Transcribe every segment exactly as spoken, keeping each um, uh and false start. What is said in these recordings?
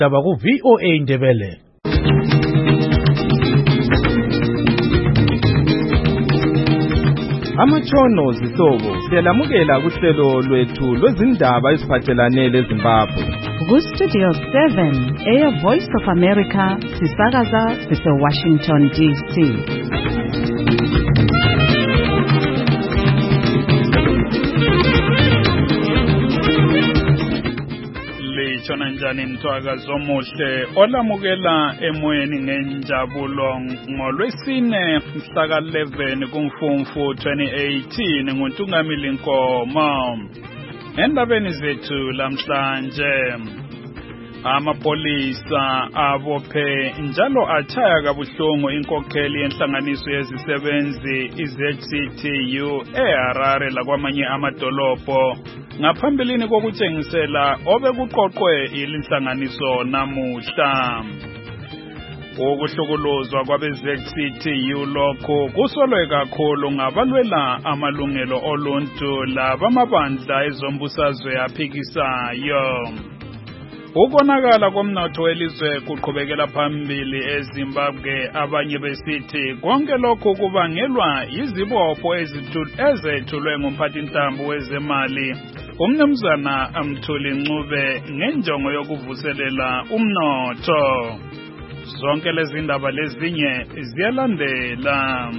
Daba ku V O A Ndebele. Amatshono zihlobo siyalamukela kuhlelo lwethu lwezindaba eziphathelane leZimbabwe. Ku Studio seven, Air Voice of America, sisakaza sise Washington D C. Chona njani mthwaka zomuhle olamukela emoyeni ngenjabulo ngolwesine mhla eleven kuMfumfu twenty eighteen nguNtungamili Nkomo. Endabeni zethu lamhlanje amapolisa abophe njalo athaya kabuhlungu inkokheli yenhlanganiso yezisebenzi iZ C T U eHarare lakwamanye amadolobho ngaphambilini kokutshengisela obekuqoqwe ilinhlanganiso namuhla. Ukuhlukuluzwa kwabeZ C T U lokho kusolwe kakhulu ngabalwela amalungelo oluntu labamabandla ezombusazwe aphikisayo. Ukonakala komnotho welizwe kuqhubekela phambili eZimbabwe, abanye besithi konke lokho kubangelwa yizibopho ezethulwe ngumphathintambo wezemali uMnumzana Mthuli Ncube ngenjongo yokuvuselela umnotho. Zonke lezi ndaba lezinye ziyalandela.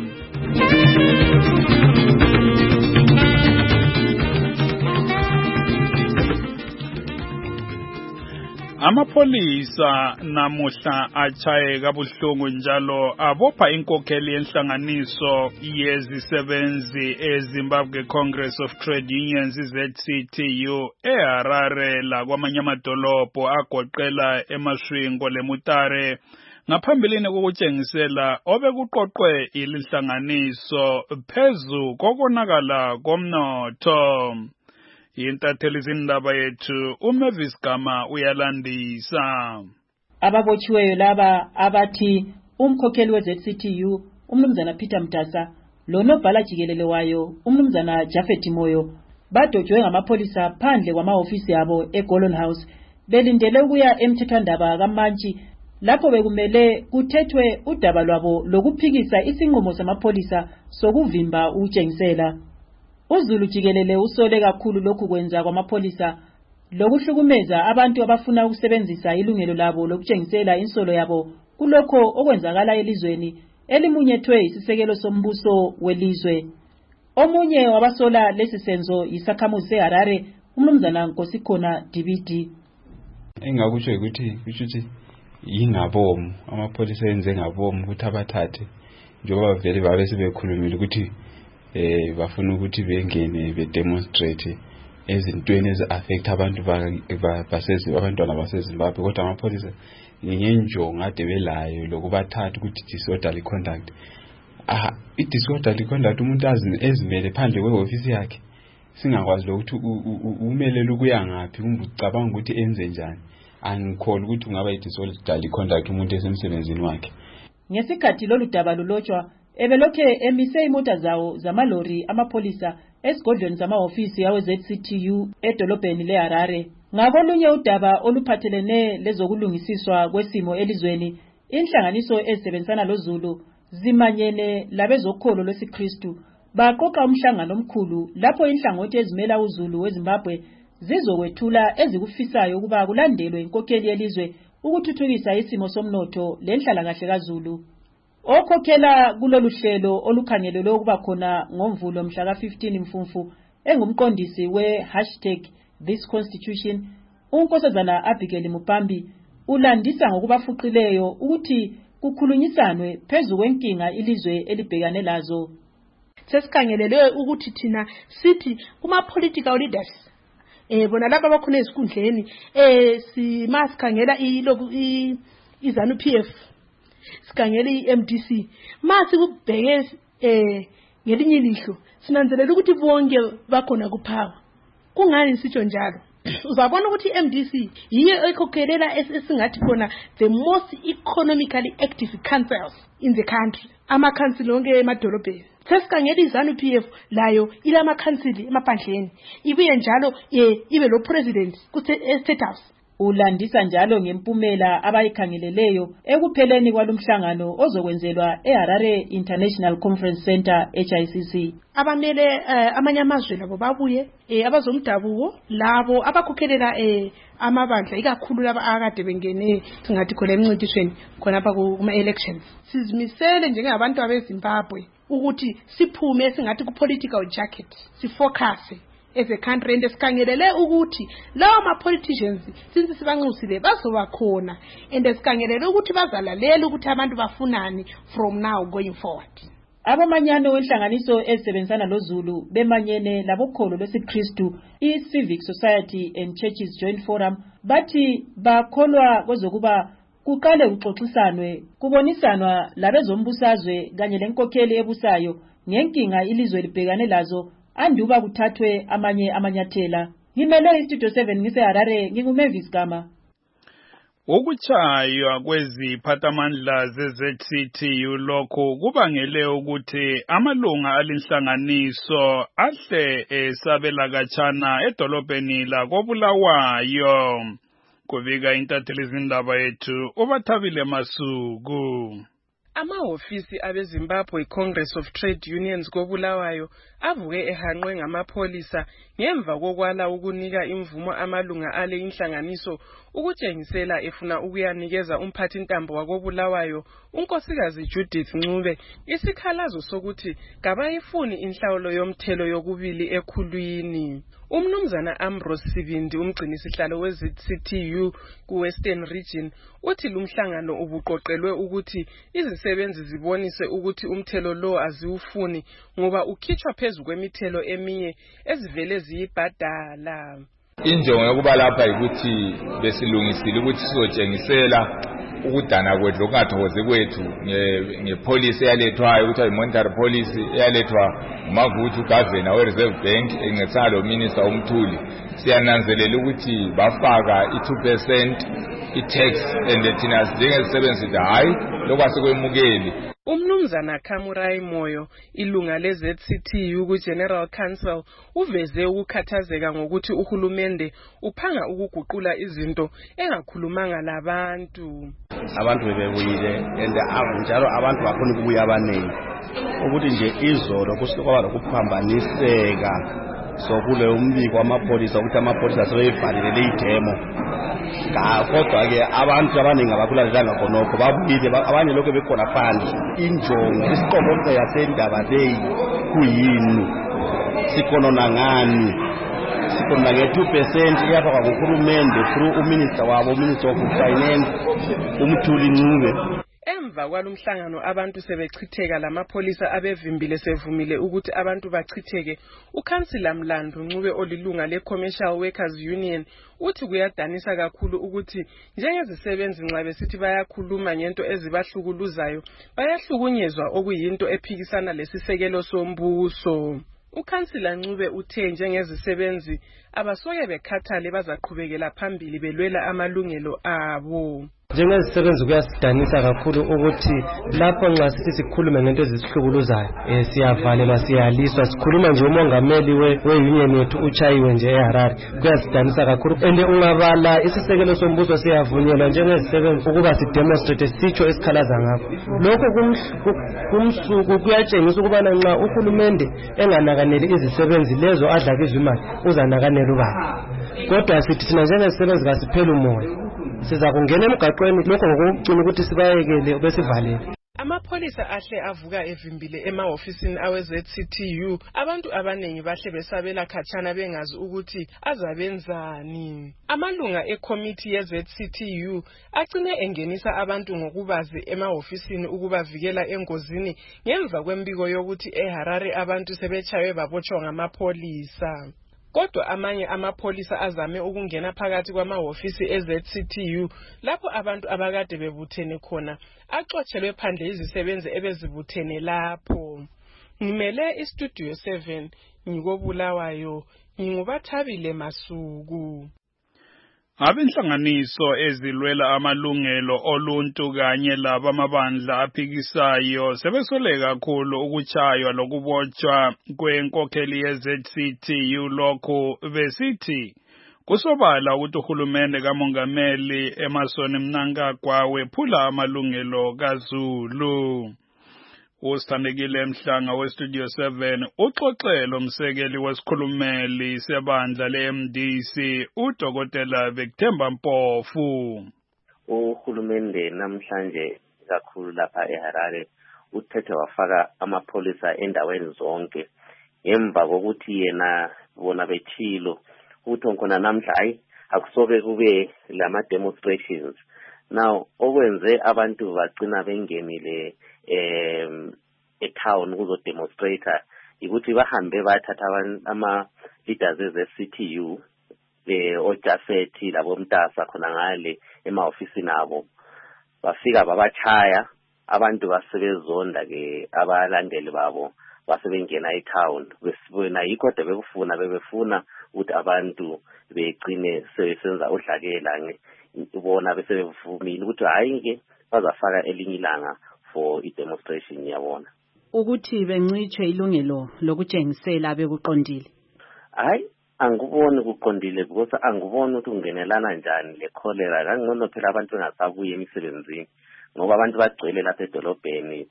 Amapolisa namuhla achaye kabuhlungu njalo abopha inkokheli yenhlanganiso yezisebenzi eZimbabwe Congress of Trade Unions iZ C T U eHarare lakwamanye amadolobho agoqela eMashwingo leMutare ngaphambilini kokutshengisela obekuqoqwe ilinhlanganiso phezu kokonakala komnotho. Intatheli zindaba yethu uMavis Gama uyalandisa. Ababotshiweyo laba abathi umkhokheli weZ C T U uMnumzana Peter Mtasa lonobhala jikelele wayo uMnumzana Jafet Moyo badotshwe ngamapolisa phandle kwamahofisi abo eGolden House belindele ukuya emthethwandaba kaMantshi lapho bekumele kuthethwe udaba lwabo lokuphikisa isinqumo samapolisa sokuvimba ukutshengisela. uZulu jikelele usole kakhulu lokhu kwenza kwamapolisa lokuhlukumeza abantu abafuna ukusebenzisa ilungelo labo lokutshengisela insolo yabo kulokho okwenzakala elizweni elimunyethwe isisekelo sombuso welizwe. Omunye wabasola lesi senzo yisakhamuzi seHarare uMnumzana Nkosikhona D B D. Engakutsho ukuthi ukuthi yingabomu amapolisa enze ngabomu ukuthi abathathe njengoba vele babe sebekhulumile ukuthi eh bafuna ukuthi bengene be demonstrate ezintweni ezi affect abantu basezi abantwana baseZimbabwe kodwa amapolisa ngenjongo ade belayo lokubathatha ukuthi disorderly conduct. Ah i disorderly conduct umuntu azimele phandle kweofisi yakhe singakwazi ukuthi umelele ukuya ngapi kumbe ucabanga ukuthi enze njani angikholwa ukuthi ungaba i disorderly conduct umuntu esemsebenzini wakhe. Ngesikhathi lolu daba lulotshwa ebelokhe emise imota zawo zamalori amapolisa esigodlweni zamahofisi yawe Z C T U edolobheni leHarare. Ngakolunye udaba oluphathelene lezokulungisiswa kwesimo elizweni, inhlanganiso ezisebenzisana loZulu zimanyene labezokholo lwesiKristu baqoqa umhlangano omkhulu lapho inhlangothi ezimela uZulu weZimbabwe zizokwethula ezikufisayo ukuba kulandelwe inkokheli yelizwe ukuthuthukisa isimo somnotho lenhlalakahle kaZulu. Okhokhela kulolu hlelo olukhangelelwe ukuba khona ngoMvulo mhla ka fifteen Mfumfu engumqondisi we hashtag This Constitution uNkosazana Abigail Mupambi ulandisa ngokubafuqileyo ukuthi kukhulunyisanwe phezu kwenkinga ilizwe elibhekane lazo. Sesikhangelelwe ukuthi thina sithi kuma political leaders eh bona laba bakhona ezikhundleni eh simasikhangela iloku iZANU P F sikhangela iM D C masi kubheke eh ngelinye ilihlo sinanzelela ukuthi bonke bakhona kuphawa. Kungani sitsho njalo? Uzabona ukuthi iM D C yiyo ekhokhelela esingathi khona the most economically active councils in the country. Ama council onke emadolobheni. Sesikhangela iZANU P F layo ilama council emaphandleni. Ibuye njalo ibe lo president ku State House. Ulandisa njalo ngempumela abayikhangeleleyo ekupheleni kwalomhlangano ozokwenzelwa eHarare International Conference Center H I C C. Abamele uh, amanye amazwe labo babuye eh, abazomdabuko labo abakhokhelela eh, amabandla ikakhulu laba akade bengene singathi khona emncintisweni khona apha kuma elections. Sizimisele njengabantu abeZimbabwe ukuthi siphume singathi ku political jacket, sifocus as a country and esikhangelele ukuthi lawo ama politicians since sibanxusile bazoba khona and esikhangelele ukuthi bazalalela ukuthi abantu bafunani from now going forward. Abamanyano wenhlanganiso ezisebenzisana loZulu bemanyene labokholo lwesiKristu i-Civic Society and Churches Joint Forum bathi bakholwa kwezokuba kuqale uxoxisanwe kubonisanwa labezombusazwe kanye lenkokheli ebusayo ngenkinga ilizwe libhekane lazo anduba kuthathwe amanye amanyathela. Ngimele iStudio seven ngiseHarare nginguMavis Gama. Ukuchaywa kweziphathamandla ze-Z C T U lokho kubangele ukuthi amalunga alinhlanganiso ahle esabela kachana edolobheni la koBulawayo. Kubika intatheli izindaba yethu uBathabile Masuku. Amahhovisi abeZimbabwe Congress of Trade Unions koBulawayo avuke ehanqwe ngamapholisa ngemva kokwala ukunika imvumo amalunga ale inhlanganiso ukutshengisela efuna ukuyanikeza umphathintambo wakoBulawayo unkosikazi Judith Ncube isikhalazo sokuthi kabayifuni inhlawulo yomthelo yokubili ekhulwini. Umnumzana Ambrose Sibindi umgcinisihlalo we-Z C T U ku-Western Region uthi lumhlangano ubuqoqelwe ukuthi izisebenzi zibonise ukuthi umthelo lo aziwufuni ngoba ukhitshwa phezu kwemithelo eminye ezivele ziyibhadala. Injongo yokuba lapha ukuthi besilungisile ukuthi sizotshengisela ukudana kwethu lokungathokozi kwethu ngepolicy eyalethwayo ukuthi monetary policy eyalethwa nguMavuthu Gavana we-Reserve Bank encedisana lo minister uMthuli. Siyananzelela ukuthi bafaka i-two percent i-tax and thina njengezisebenzi hayi lokho asikwemukeli. Umnumzana Kamurai Moyo ilunga le-Z C T U ku-General Council uveze ukukhathazeka ngokuthi uhulumende uphanga ukuguqula izinto engakhulumanga labantu. Abantu bebebuyile and njalo abantu bakhona ukubuya abaningi ukuthi nje izolo kusuka lokuphambaniseka sokule umbiko wamapolisa ukuthi amapolisa sebeyivalile leyidemo. Kodwa ke abantu abaningi abakulalelanga khonokho babuyile abanye lokho bekhona phandle. Injongo isiqoqo yasendaba leyi kuyini sikhona ngani sikhona nge two percent iyafakwa nguhulumende through uminister wabo Minister of Finance uMthuli Ncube. Emva kwalomhlangano abantu sebechitheka lamapolisa abevimbile sevumile ukuthi abantu bachitheke. Ukhansila Mlando Ncube olilunga le-Commercial Workers Union uthi kuyadanisa kakhulu ukuthi njengezisebenzi nxa besithi bayakhuluma ngento ezibahlukuluzayo bayahlukunyezwa okuyinto ephikisana lesisekelo sombuso. Ukhansila Ncube uthe njengezisebenzi abasoke bekhathale bazaqhubekela phambili belwela amalungelo abo. Njengezisebenzi kuyasidanisa kakhulu ukuthi lapho nxa sithi sikhulume ngento ezisihlukuluzayo eh siyavalelwa siyaliswa sikhuluma nje umongameli we-union yethu uchayiwe nje eHarare kuyasidanisa kakhulu and ungabala isisekelo sombuso siyavunyelwa njengezisebenzi ukuba sidemonstrate sitsho esikhalaza ngakho. Lokho kumsuku kuyatshengisa ukubana nxa uhulumende enganakaneli izisebenzi lezo adla kwizimali uzanakanela ubani. Kodwa sithi thina njengezisebenzi kasiphele umoya siza kungena emgaqweni lokho ngokucina ukuthi sibayekele besivalele. Amapolisa ahle avuka evimbile emahofisini awe-Z C T U abantu abanengi bahle besabela khatshana bengazi ukuthi azabenzani. Amalunga ekomiti ye-Z C T U agcine engenisa abantu ngokubazi emahofisini ukubavikela engozini ngemva kwembiko yokuthi eHarare abantu sebetshaywe babotshwa ngamapolisa. Kodwa amanye amapolisa azame ukungena phakathi kwamahofisi e-Z C T U lapho abantu abakade bebuthene khona axotshelwe phandle izisebenzi ebezibuthene lapho. Ngimele iStudio seven ngikoBulawayo nginguBathabile Masuku. Abenhlanganiso ezilwela amalungelo oluntu kanye laba amabandla aphikisayo sebesoleka kakhulu ukuchaywa lokubotshwa kwenkokheli ye-Z C T U lokho besithi kusobala ukuthi uhulumende kamongameli Emmerson Mnangagwa wephula amalungelo kaZulu. Usithandekile Mhlanga weStudio seven uxoxelo umsekeli wesikhulumeli sebandla le-M D C uDokotela Victemba Mpofu. Uhulumende namhlanje kakhulu lapha eHarare uthethe wafaka amapholisa endaweni zonke emva kokuthi yena bona bethilo ukuthi khona namhla hayi akusoke kube lama demonstrations. Now okwenze abantu bagcina bengenile em etown kuzo demonstrator ukuthi bahambe bathatha ama leaders ze-C T U le oJafethi labo Mtasa khona ngale ema-office nabo bafika babachaya abantu basebezonda ke abalandeli babo basebengena etown besibona yikho de bekufuna bebefuna ukuthi abantu begcine sebenza udlakela ubona bese bevumile ukuthi hayi ke bazafaka elinye ilanga for i-demonstration yabona ukuthi bencitshwe ilungelo lokutshengisela bekuqondile. Hayi anguboni kuqondile because anguboni ukuthi ungenelana njani le cholera kangcono phela abantu bengasabuye emisebenzini ngoba abantu bagcwele lapha edolobheni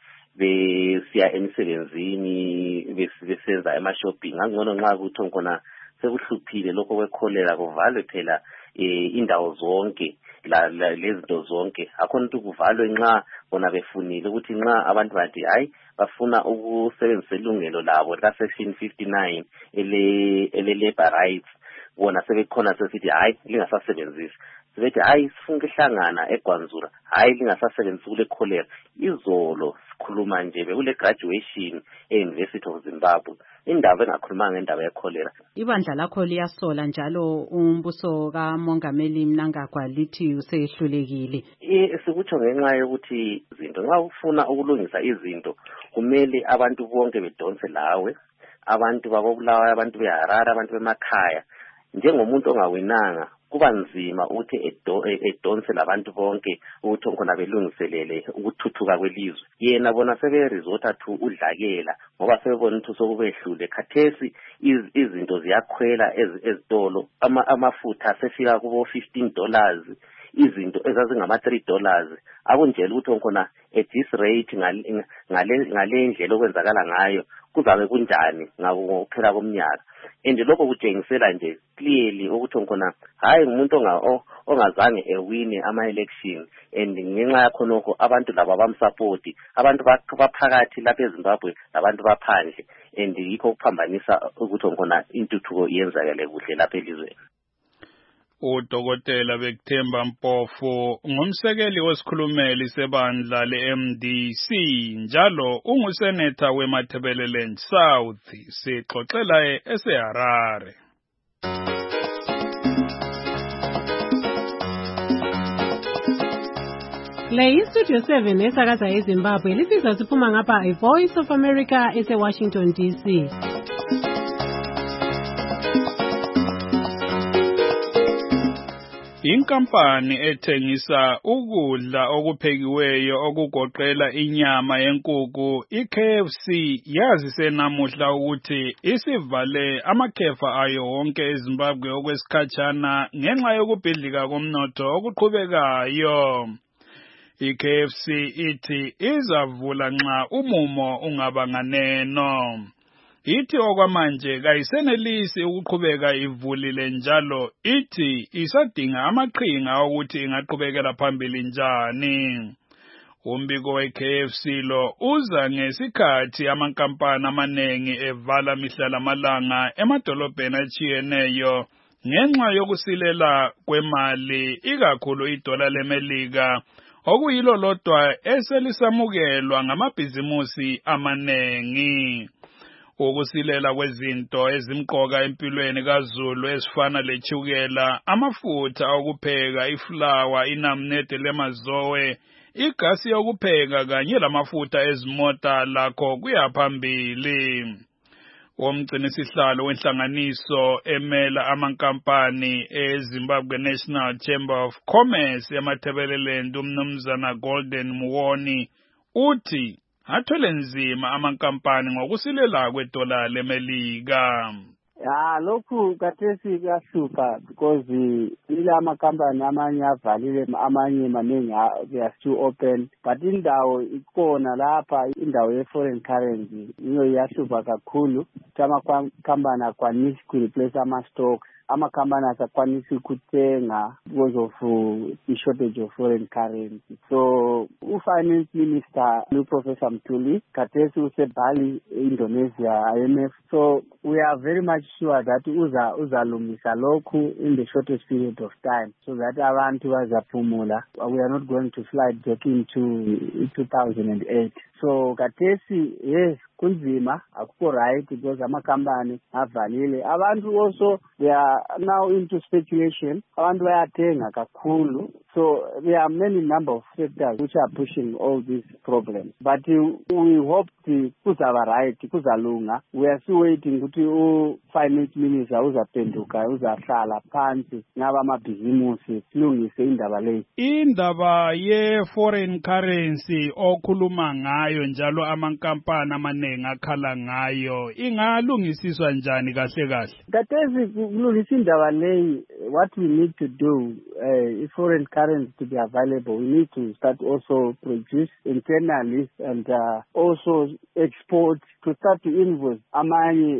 besiya emisebenzini besenza ema-shopping angcono nxa kuthi khona sekuhluphile lokho kwecholera kuvalwe phela indawo zonke lezinto zonke akhona ukuthi kuvalwe nxa bona befunile ukuthi nxa abantu bathi hayi bafuna ukusebenzisa ilungelo labo la section fifty-nine ele ele labor rights bona sebekhona sesithi hayi lingasasebenzisi sibethi hayi sifunke ihlangana eGwanzura hayi lingasasebenzisi kule cholera izolo sikhuluma nje bekule graduation e-University of Zimbabwe indaba engakhuluma ngendaba ye-cholera. Ibandla lakho liyasola njalo umbuso kamongameli Mnangagwa lithi usehlulekile. Eh sikutsho ngenxa yokuthi izinto nxa ufuna ukulungisa izinto kumele abantu bonke bedonse lawe abantu babobulawa abantu beHarare abantu bemakhaya njengomuntu ongawinanga kuba nzima ukuthi edonse labantu bonke ukuthi khona belungiselele ukuthuthuka kwelizwe yena bona sebe resort to udlakela ngoba sebebona ukuthi sokubehlule khathesi izinto ziyakhwela ezitolo amafutha sefika kubo fifteen dollars izinto ezazingama three dollars akunjela ukuthi khona at this rate ngale ngale ndlela okwenzakala ngayo kuzabe kunjani ngakuphela komnyaka and lokho kutshengisela nje clearly ukuthi khona hayi umuntu ongazange ewine ama election and ngenxa yakho nokho abantu laba bamsupport abantu baphakathi lapha eZimbabwe labantu baphandle and yikho ukuphambanisa ukuthi khona intuthuko iyenzakale kuhle lapha elizweni. uDokotela Victemba Mpofu ngumsekeli wesikhulumeli sebandla le-M D C njalo unguseneta weMatabeleland South sixoxela eseHarare. Le iStudio seven esakaza eZimbabwe lifisa siphuma ngapha iVoice of America ese-Washington D C. Inkampani ethengisa ukudla okuphekiweyo okugoqela inyama yenkukhu i-K F C yazise namuhla ukuthi isivale amakhefa ayo wonke eZimbabwe okwesikhatshana ngenxa yokubhidlika komnotho okuqhubekayo. I-K F C ithi izavula nxa umumo ungaba nganeno. Ithi okwamanje kayisenelisi ukuqhubeka ivulile njalo ithi isadinga amaqhinga ukuthi ingaqhubekela phambili njani. Umbiko we-K F C lo uza ngesikhathi amankampani amanengi evala mihla lamalanga emadolobheni atshiyeneyo ngenxa yokusilela kwemali ikakhulu idola leMelika okuyilo lodwa eselisamukelwa ngamabhizimusi amanengi. Ukusilela kwezinto ezimqoka empilweni kaZulu ezifana lechukela, amafutha okupheka, iflawa, inamnede lemazowe, igasi yokupheka kanye lamafutha ezimota lakho kuyaphambili. Umgcinisihlalo wenhlanganiso emela amankampani eZimbabwe National Chamber of Commerce eMatabeleland uMnumzana Golden Muwoni uthi athwele nzima amankampani ngokusilela kwedola leMelika. Ya lokhu kathesi kuyahlupha because ile amakhampani amanye avalile amanye maningi they are still open but indawo ikhona lapha indawo ye-foreign currency iyo iyahlupha kakhulu ukuthi amakhampani akwanisi ku-replace ama-stocks amakhampani asakwanisi ukuthenga because of uh, the shortage of foreign currency. So u-finance minister uProfessor Mthuli kathesi useBali, Indonesia, I M F. So we are very much sure that uza uzalungisa lokhu in the shortest period of time so that abantu bazaphumula. We are not going to slide back into two thousand eight. So kathesi yes kunzima akukho right because amakhampani avalile. Abantu also they are now into speculation. Abantu bayathenga kakhulu. So there are many number of sectors which are pushing all these problems. But uh, we hope the kuzaba right, kuzalunga. We are still waiting ukuthi u-finance minister uzaphenduka, uzahlala phansi ngaba amabhizimusi silungise indaba leyi. Indaba ye-foreign currency okhuluma ngayo njalo amankampani amanengi akhala ngayo ingalungisiswa njani kahle kahle? Kathesi kulungisa indaba leyi, what we need to do uh, if foreign currency to be available, we need to start also produce internally and uh, also export, to start to invoice amanye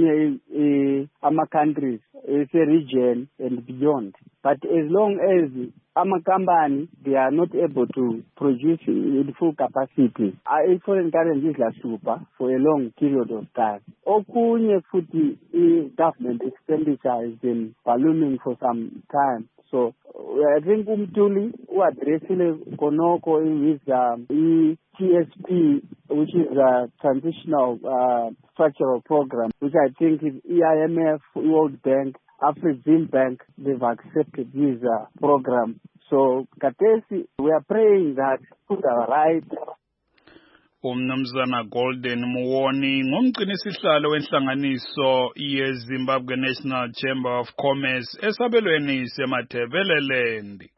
ezinye ama countries, it's a region and beyond. But as long as ama-company, they are not able to produce in full capacity, a foreign currency is la super for a long period of time. Okunye futhi government expenditure has been ballooning for some time. So I think uMthuli uaddressile konoko with um, T S P, which is a transitional uh, structural program, which I think is E I M F, World Bank, Afrexim Bank, they've accepted this uh, program. So kathesi, we are praying that put our right. Umnumzana Golden Muwoni ngumgcinisihlalo wenhlanganiso yeZimbabwe National Chamber of Commerce esabelweni seMathebeleland.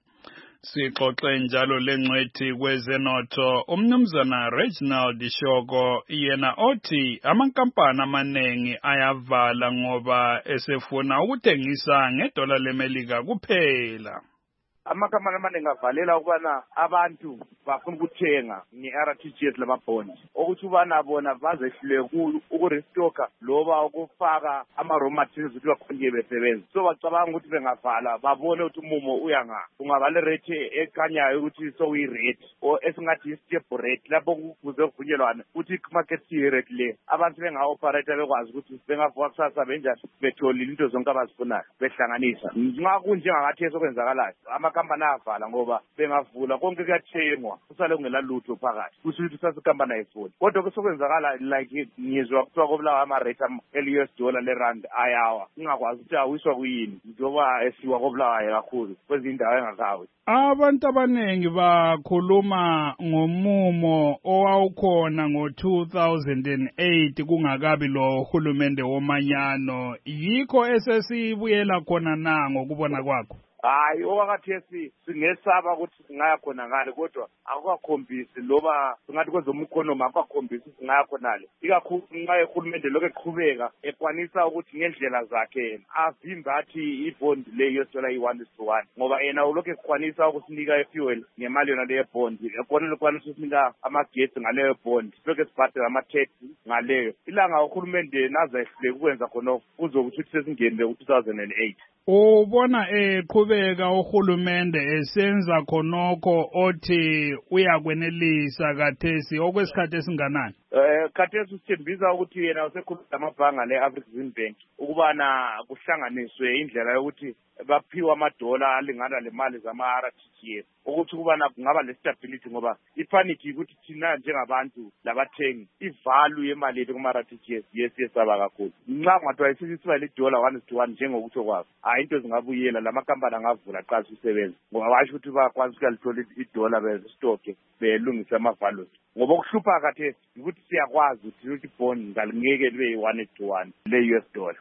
Sixoxe njalo lengcwethi kwezenotho umnumzana Reginald Shoko yena othi amankampani amanengi ayavala ngoba esefuna ukuthengisa ngedola leMelika kuphela. Amakhampani amaningi avalela ukubana abantu bafuna ukuthenga nge-R T G S lamabhondi okuthi ubana bona bazehlule ukurestoka loba ukufaka ama-raw materials ukuthi bakhonye besebenza. So bacabanga ukuthi bengavala babone ukuthi umumo uyanga ungaba le rate ekhanyayo ukuthi so uyi-rate or esingathi i-stable rate lapho kufuze kuvunyelwane ukuthi i-market rate le abantu benga-operate bekwazi ukuthi bengavuka kusasa benjani betholile into zonke abazifunayo behlanganisa. Nxa kunjengakathesi okwenzakalayo amakhampani avala ngoba bengavula konke kuyathengwa kusale kungela lutho phakathi kusho ukuthi sasikhampani ayifuni. Kodwa kusokwenzakala like ngizwa kuthiwa kobulawa ama-rate eli-U S dollar le-rand ayawa ingakwazi ukuthi awiswa kuyini njengoba esiwa kobulawayo kakhulu kwezinye indawo engakawi. Abantu abanengi bakhuluma ngomumo owawukhona ngo-two thousand eight kungakabi lo hulumende womanyano, yikho esesibuyela khona na ngokubona kwakho? Hayi okwakathesi singesaba ukuthi singaya khona ngale kodwa akukakhombisi loba singathi kwezomukhonomi akukakhombisi singaya khonale ikakhulu nxa ehulumende lokho eqhubeka ekwanisa ukuthi ngendlela zakhe avimbe athi ibond le-U S dollar i-one is to one ngoba yena ulokhu ekwanisa ukusinika i-fuel ngemali yona leyo bond ekhona ekwanisa ukusinika amagetsi ngaleyo bond lokhu esibhadela ama-tax ngaleyo ilanga uhulumende naze ehluleke ukwenza khonokho kuzokuthi sesingene ku-two thousand eight. Ubona eqhubeka uhulumende esenza khonokho othi uyakwenelisa kathesi okwesikhathi esinganani? Eh kathesi sithembisa ukuthi yena usekhuluma amabhanga le-Afrexim Bank ukubana kuhlanganiswe indlela yokuthi baphiwa amadola alingana lemali zama-R T G S ukuthi kubana kungaba le-stability ngoba ipanic ukuthi thina njengabantu labathengi ivalue yemali yethu kuma-R T G S yesiyesaba kakhulu. Nxa kungathiwa isisiba lidola one is to one njengokutsho kwabo hayi into zingabuyela lamakhampani angavula qala usebenza ngoba basho ukuthi bakwazi ukuyalithola idola bezistocke belungisa ama-values ngoba okuhlupha kathesi ukuthi siyakwazi ukuthi ibond ngalingeke libe yi-one to one le-U S dollar.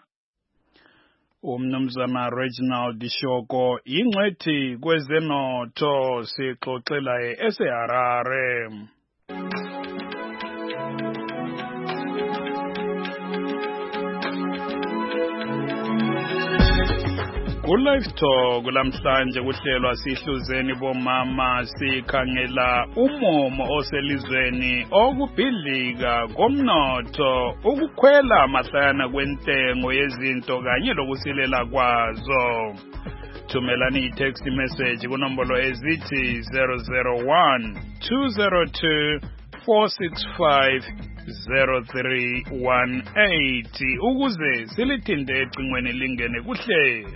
Umnumzana Reginald Shoko ingcwethi kwezenotho sixoxela eseHarare. Ku-Live Talk lamhlanje kuhlelwa sihluzeni bomama sikhangela umumo oselizweni okubhidlika komnotho ukukhwela mahlayana kwentengo yezinto kanye lokusilela kwazo. Thumelani i-text message kunombolo ezithi zero zero one two zero two four six five zero three one eight ukuze silithinde ecingweni lingene kuhlelo.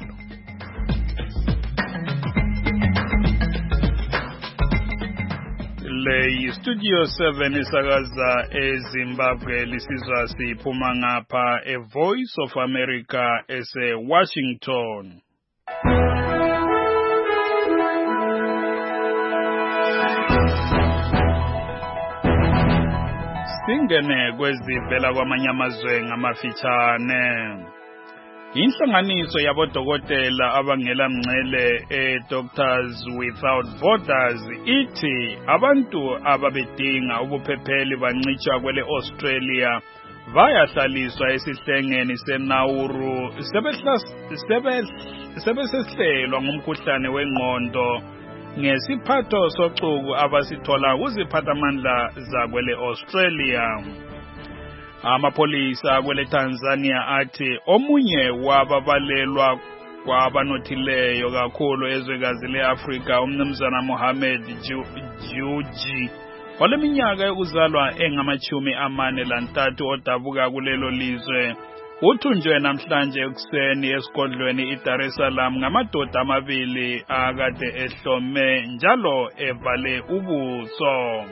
Le Studio seven isakaza eZimbabwe lisizwa siphuma ngapha e Voice of America ese Washington. Singene kwezivela kwamanye amazwe ngamafitshane. Inhlanganiso yabodokotela abangela mngcele e-Doctors Without Borders ithi abantu ababedinga ubuphepheli bancitshwa kwele Australia bayahlaliswa esihlengeni seNauru sebesesihlelwa ngumkhuhlane wengqondo ngesiphatho socuku abasithola kuziphathamandla zakwele Australia. Amapolisa kwele Tanzania athi omunye wababalelwa kwabanothileyo kakhulu ezwekazi leAfrika umnumzana Mohammed Dewji oleminyaka yokuzalwa engamachumi amane lantathu odabuka kulelo lizwe uthunjwe namhlanje ekuseni esigodlweni iDar es Salaam ngamadoda amabili akade ehlome njalo evale ubuso.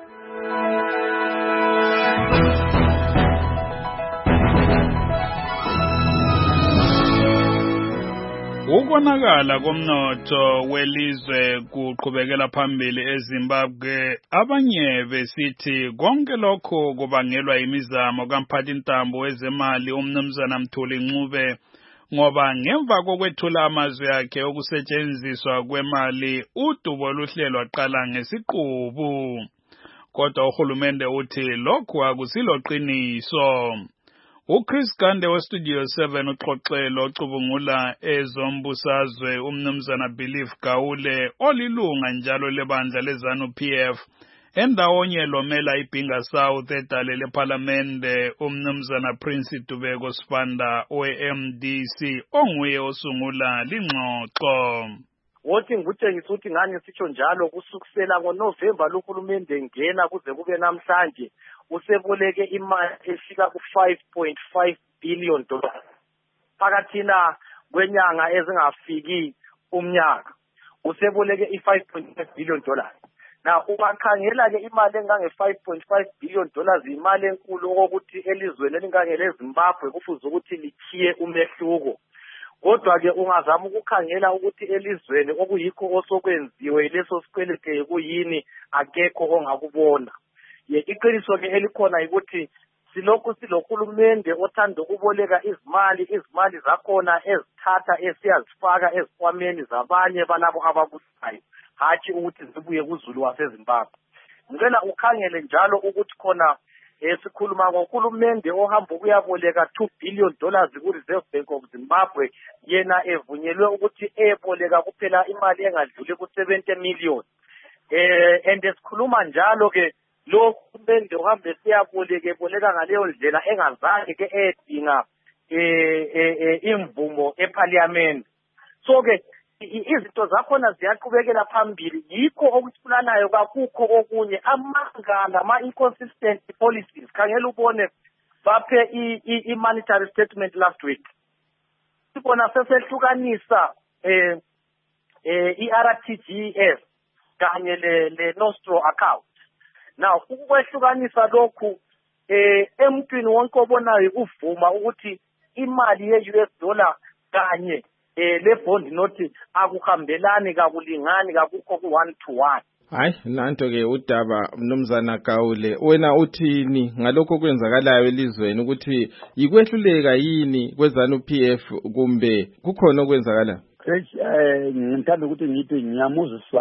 Ukonakala komnotho welizwe kuqhubekela phambili eZimbabwe abanye besithi konke lokho kubangelwa imizamo kamphathintambo wezemali umnumzana Mthuli Ncube ngoba ngemva kokwethula amazwi akhe okusetshenziswa kwemali udubo luhlelwa qala ngesiqubu kodwa uhulumende uthi lokhu akusilo qiniso. uChris Gande weStudio seven uxoxelo ocubungula ezombusazwe umnumzana Belief Gawule olilunga njalo lebandla leZANU P F endawonye lomela iBhinga South edale lePhalamende umnumzana Prince Dubeko Sibanda we-M D C onguye osungula lingxoxo. Wothi ngutshengisa ukuthi ngani sitsho njalo kusukusela ngoNovembalohulumende ngena kuze kube namhlanje useboleke imali efika ku five point five billion dollars phakathina kwenyanga ezingafiki umnyaka useboleke i five point five billion dollars. Na ubakhangela ke imali engange five point five billion dollars imali enkulu ukuthi elizweni elingangele Zimbabwe kufuze ukuthi lithiye umehluko. Kodwa ke ungazama ukukhangela ukuthi elizweni okuyikho osokwenziwe leso sikwelete kuyini akekho ongakubona. Ye iqiniso ke elikhona ukuthi silokhu silohulumende othanda ukuboleka izimali izimali zakhona ezithatha esiyazifaka ezikwameni zabanye balabo ababusayo hathi ukuthi zibuye kuZulu waseZimbabwe. Ngicela ukhangele njalo ukuthi khona esikhuluma ngohulumende ohamba ukuyaboleka two billion dollars ku-Reserve Bank of Zimbabwe yena evunyelwe ukuthi eboleka kuphela imali engadluli ku-seventy million. Eh and esikhuluma njalo ke lo uhulumende uhambe siyaboleka eboleka ngaleyo ndlela engazange ke edinga eh imvumo eParliament. So ke izinto zakhona ziyaqhubekela phambili yikho okuthulanayo kakukho okunye amanga nama inconsistent policies khangela ubone baphe i monetary statement last week sibona sesehlukanisa eh eh iR T G S kanye le le Nostro account. Now ukwehlukanisa lokhu eh emntwini wonke obonayo uvuma ukuthi imali ye-U S dollar kanye eh le bond note akuhambelani kakulingani kakukho ku one to one. Hayi nanto ke udaba mnumzana Gawule wena uthini ngalokho kwenzakalayo elizweni ukuthi yikwehluleka yini kweZANU P F kumbe kukhona okwenzakala? Eh ngithanda ukuthi ngithi ngiyamuza Sibanda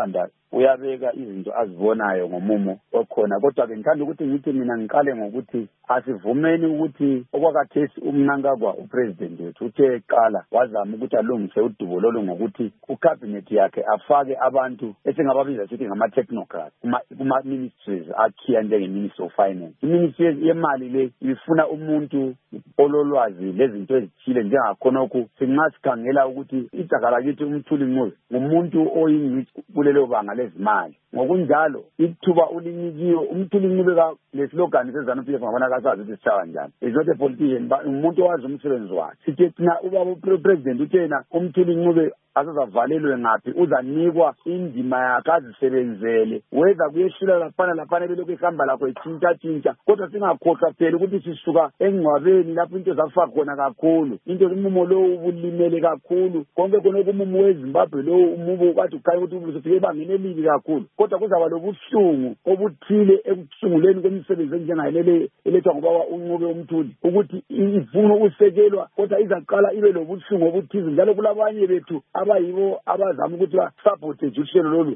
uyabeka izinto azibonayo ngomumo okhona. Kodwa ke ngithanda ukuthi ngithi mina ngiqale ngokuthi asivumeni ukuthi okwakathesi umnankagwa upresident wethu uthe qala wazama ukuthi alungise udubo lolu ngokuthi ucabinet yakhe afake abantu esingababiza sithi ngama-technocrats kuma-ministries akhiya njenge-ministry of finance. I-ministry yemali le ifuna umuntu ololwazi lezinto ezithile njengakhonokhu sinxa sikhangela ukuthi idaka lakithi uMthuli Ncube ngumuntu oyingcitshi kulelo banga lezimali. Ngokunjalo ithuba ulinikiwe uMthuli Ncube lesilogani seZANU-P F ngabona kasazi ukuthi sithawa njani. Is not a politician but umuntu owazi umsebenzi wakhe. Sithi thina ubaba upresident uthena uMthuli Ncube azavalelwe ngaphi uzanikwa indima yakhe azisebenzele weza kuyeshila laphana laphana belokhu ihamba lakho itshintsha tshintsha kodwa singakhohlwa phela ukuthi sisuka engcwabeni lapho into zafa khona kakhulu into umumo lo ubulimele kakhulu konke khona umumo weZimbabwe lo umumo kwathi ukhaya ukuthi ubusufike ebangeni elibi kakhulu kodwa kuzaba lobuhlungu obuthile ekuthunguleni kwemisebenzi enjengayilele elethwa ngoba uNcube uMthuli ukuthi ifuna ukusekelwa kodwa izaqala ibe lobuhlungu obuthize njalo kulabanye bethu abayibo abazama ukuthi ba-sabotage uhlelo lolu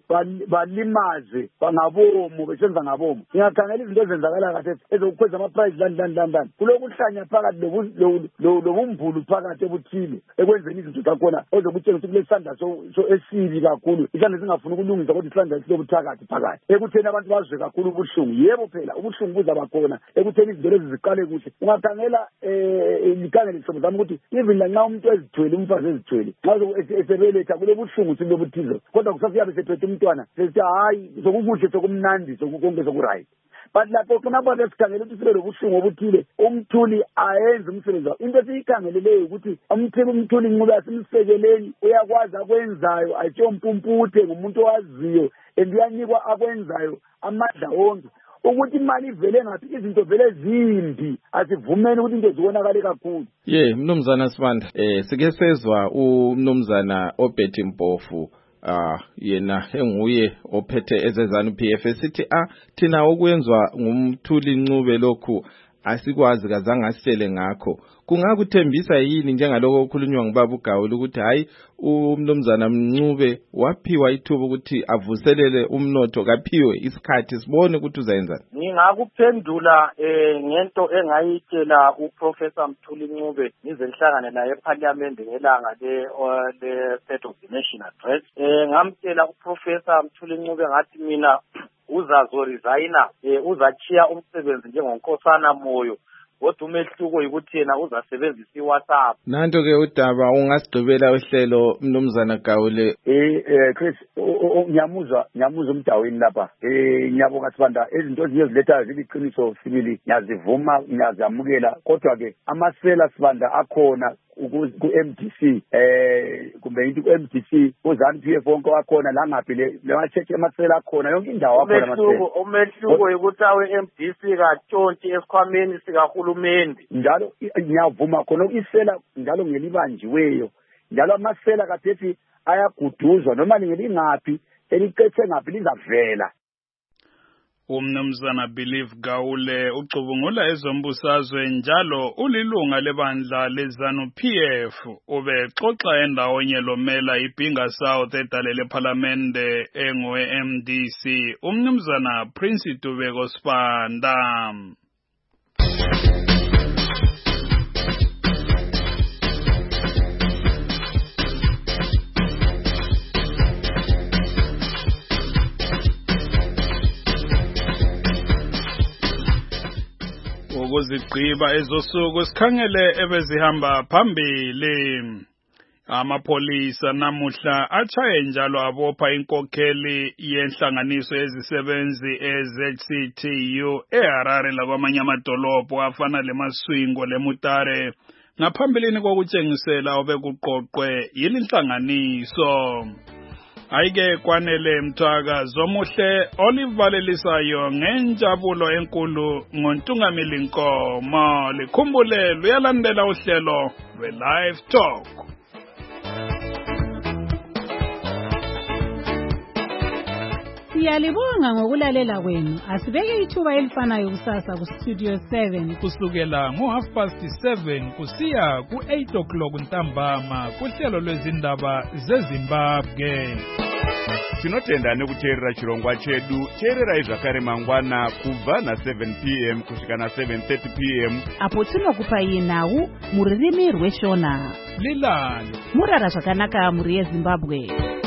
balimaze bangabomo besenza ngabomo. Ngiyakhangela izinto ezenzakala kahle ezokukhweza ama-price lani lani lani lani kulokuhlanya phakathi lobumvulu phakathi ebuthile ekwenzeni izinto zakhona ozokutshengisa ukuthi kulesandla esibi kakhulu isandla singafuni ukulungisa kodwa isandla silobuthakathi phakathi ekutheni abantu bazwe kakhulu ubuhlungu. Yebo phela ubuhlungu buzaba khona ekutheni izinto lezi ziqale kuhle. Ungakhangela likhangele isomo zami ukuthi even lanxa umuntu ezithwele umfazi ezithwele esebeletha kulobuhlungu silobuthize kodwa kusafiyabe sephethe umntwana sesithi hayi sokukuhle sokumnandi sokukonke sokuright but lapho khonapho lesikhangela ukuthi sibe lobuhlungu obuthile uMthuli ayenze umsebenzi wakhe. Into esiyikhangeleleyo ukuthi umthimba uMthuli Ncube asimsekeleni uyakwazi akwenzayo ayitshompumputhi ngumuntu owaziyo and uyanikwa akwenzayo amandla wonke ukuthi imali ivele ngathi izinto vele zimbi asivumeni ukuthi into zibonakale kakhulu. Ye mnumzana Sibanda eh sike sezwa umnumzana oBetty Mpofu ah yena enguye ophethe ezeZANU-P F sithi ah thina okwenzwa ngumthuli Ncube lokhu asikwazi kazange asitshele ngakho. Kungakuthembisa yini njengaloko okukhulunywa ngibaba uGawule ukuthi hayi umnumzana Ncube waphiwa ithuba ukuthi avuselele umnotho kaphiwe isikhathi sibone ukuthi uzayenza? Ngingakuphendula eh ngento engayitshela uProfessor Mthuli Ncube nize nihlangane naye eParliament ngelanga le le State of the Nation Address. Eh ngamtshela uProfessor Mthuli Ncube ngathi mina uzazo resigna eh uzachiya umsebenzi njengonkosana Moyo kodwa umehluko ukuthi yena uzasebenzisa iWhatsApp. Nanto ke udaba ungasigqibela uhlelo mnumzana Gawule. Eh eh Chris ngiyamuzwa ngiyamuzwa umdaweni lapha. Eh ngiyabonga Sibanda izinto eziyezilethayo ziliqiniso sibili ngiyazivuma ngiyazamukela kodwa ke amasela Sibanda akhona ku-M D C eh kumbe into ku-M D C uZANU-P F wonke wakhona la ngaphi le lama-church amasela akhona yonke indawo akhona amasela. Umehluko ukuthi awe-M D C katshonti esikhwameni sikahulumeni njalo ngiyavuma khona isela njalo ngelibanjiweyo njalo amasela kathethi ayaguduzwa noma ngelingaphi eliqethe ngaphi lizavela. Umnumzana Believe Gawule ucubungula ezombusazwe njalo ulilunga lebandla leZANU-P F ubexoxa endawonye lomela iBhinga South edalele eParliamente engowe-M D C umnumzana Prince Dubeko Sibanda. Ukuzigqiba ezosuku sikhangele ebezihamba phambili. Amapolisa namuhla achaye njalo abopha inkokheli yenhlanganiso ezisebenzi e-Z C T U eHarare lakwamanye amadolobho afana leMaswingo leMutare ngaphambilini kokutshengisela obekuqoqwe yilinhlanganiso. Ayike kwanele Mthwaka zomuhle olivalelisayo ngenjabulo enkulu ngontungameli Nkomo likhumbule luyalandela uhlelo lwe-Live Talk. Siyalibonga ngokulalela kwenu. Asibeke ithuba elifanayo kusasa ku Studio seven kusukela ngo half past seven kusiya ku eight o'clock ntambama kuhlelo lwezindaba zeZimbabwe. tinotenda nekuteerera chirongwa chedu. Teererai zvakare mangwana kubva na seven p m kusvika na seven thirty p m apo tinokupai nhau mururimi rweshona. Lilani murara zvakanaka muri yeZimbabwe.